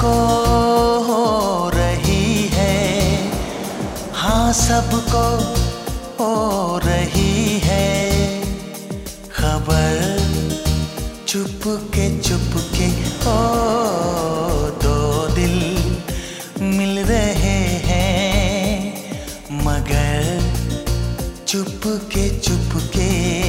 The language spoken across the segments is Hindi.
सबको हो रही है, हाँ सबको हो रही है खबर। चुपके चुपके ओ दो दिल मिल रहे हैं, मगर चुपके चुपके।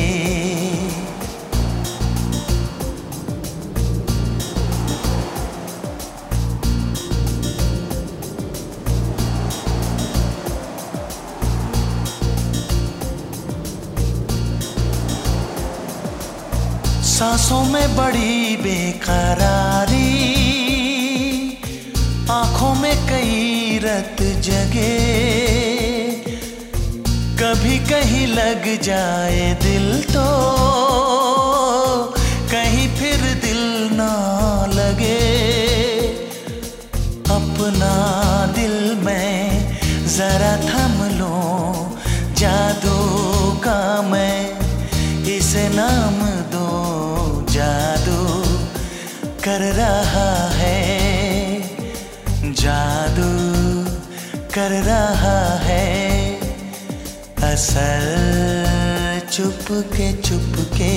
सांसों में बड़ी बेकरारी, आंखों में कई रत जगे, कभी कहीं लग जाए दिल तो कहीं फिर दिल ना लगे। अपना दिल मैं जरा थम लूं, जादू का मैं इसे नाम दूं। जादू कर रहा है, जादू कर रहा है असर। चुपके चुपके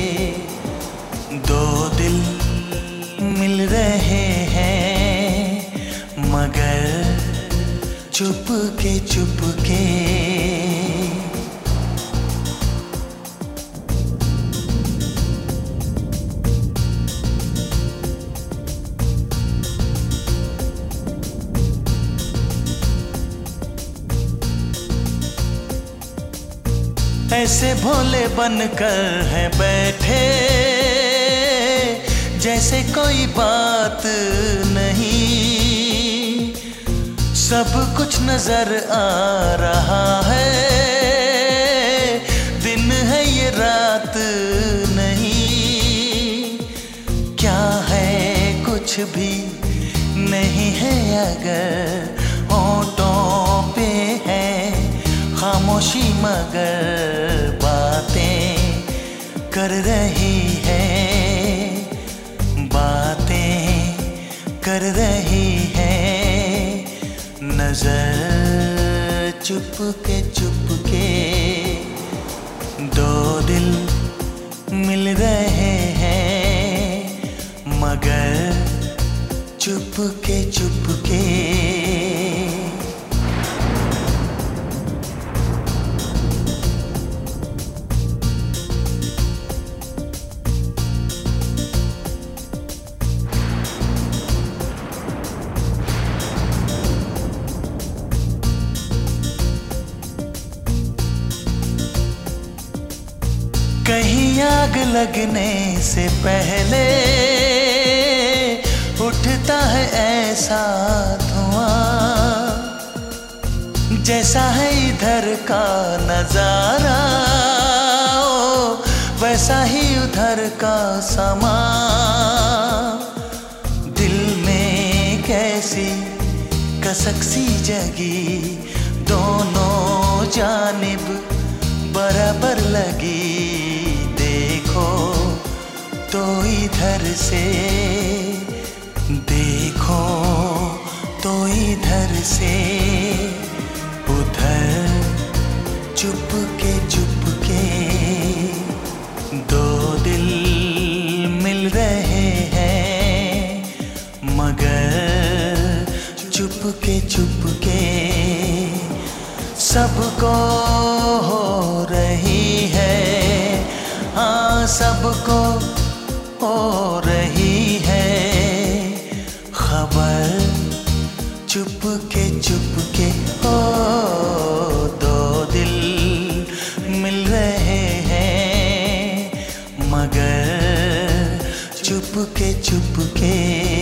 दो दिल मिल रहे हैं, मगर चुपके चुपके। ऐसे भोले बनकर हैं बैठे, जैसे कोई बात नहीं, सब कुछ नजर आ रहा है, दिन है ये रात नहीं। क्या है कुछ भी नहीं है अगर होठों पे है खामोशी, मगर बातें कर रही है, बातें कर रही है नजर। चुपके चुपके दो दिल मिल रहे हैं, मगर चुपके चुपके। कहीं आग लगने से पहले उठता है ऐसा धुआं, जैसा है इधर का नजारा वैसा ही उधर का समा। दिल में कैसी कसक सी जगी, दोनों जानिब बराबर लगी। देखो तो इधर से, देखो तो इधर से, उधर चुपके चुपके दो दिल मिल रहे हैं, मगर चुपके चुपके। सबको हो रही है, हाँ सबको हो रही है खबर। चुपके चुपके ओ दो दिल मिल रहे हैं, मगर चुपके चुपके।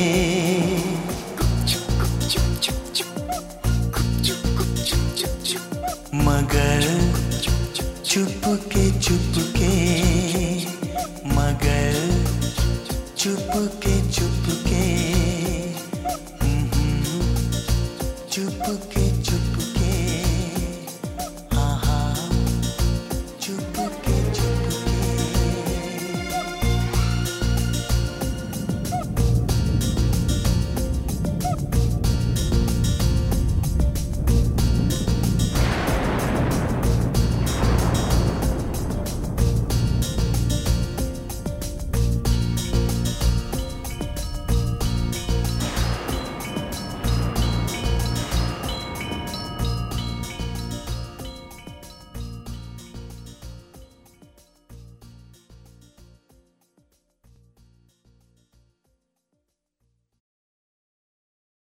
मगर चुपके चुपके, मगर चुपके चुपके, चुपके।